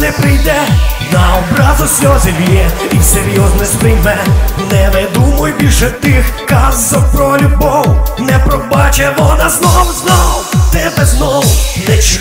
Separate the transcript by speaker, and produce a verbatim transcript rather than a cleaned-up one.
Speaker 1: не прийде, на образу сльози в'є і серйозно сприйме. Не видумуй більше тих казок про любов, не пробаче вона знов, знов тебе знов не чує.